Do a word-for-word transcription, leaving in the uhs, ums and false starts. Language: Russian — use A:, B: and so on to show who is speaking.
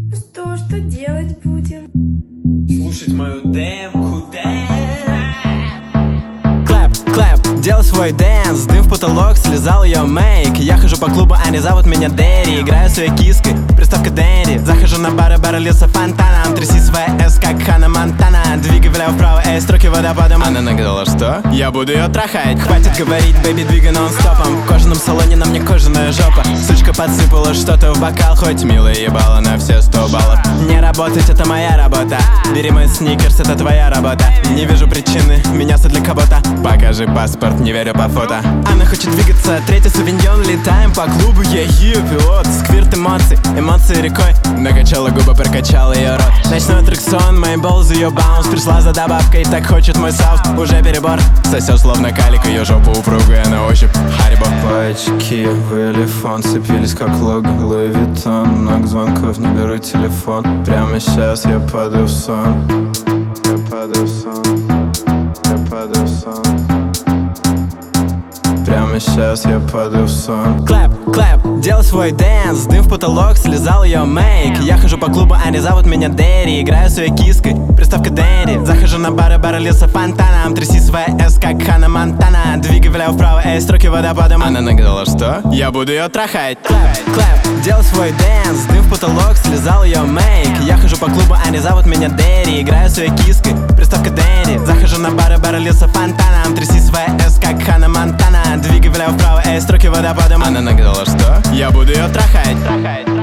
A: Что, что делать будем?
B: Слушать мою демку,
C: Клэп, клэп, делай свой дэнс. Дым в потолок, слезал ее мейк. Я хожу по клубу, они зовут меня Дэри. Играю своей киской, приставка Дэнди. Захожу на бары, бары льются фонтаном. Тряси свои эс, как Ханна Монтана. Двигай влево-вправо, эй, строки водопадом. Она нагадала, что? Я буду ее трахать. Хватит говорить, бэби, двигай нон-стопом. В кожаном салоне на мне кожаная жопа. Сучка подсыпала что-то в бокал. Хоть милая ебала на все сто баллов. Не работать, это моя работа. Бери мой сникерс, это твоя работа. Не вижу причины меняться для кого-то. Покажи паспорт, не верю по фото. Она хочет двигаться, третий савиньон. Летаем по клубу, я yeah, пилот. Сквирт эмоций, эмоции рекой. Накачала губы, прокачала ее рот. Ночной аттракцион, мои баллы, ее баунс. Пришла за добавкой, так хочет мой саунд. Уже перебор, сосет словно калик. Ее жопа упругая на ощупь, Харибо.
D: Пачки в элефон цепились как лого Луи Виттон. Много звонков, не беру телефон. Прямо сейчас я падаю в сон. Я падаю в сон. Я падаю в сон. Прямо сейчас я падаю в сон.
C: Клэп, клэп, делай свой дэнс. Дым в потолок, слезал ее мейк. Я хожу по клубу, они зовут меня Дэри. Играю своей киской, приставка Дэнди. Захожу на бары, бары льются фонтаном. Тряси свои эс, как Ханна Монтана. Двигай влево-вправо, эй, строки водопадом. Она нагадала, что? Я буду ее трахать. Клэп, клэп, делай свой дэнс. Дым в потолок, слезал ее мейк. Я хожу по клубу, они зовут меня Дэри. Играю своей киской, приставка Дэнди. Захожу на бары, бары льются фонтаном. Тряси свои эс, как Ханна Монтана. Двигай влево-вправо, эй, строки водопадом. Она нагадала, что? Я буду ее трахать.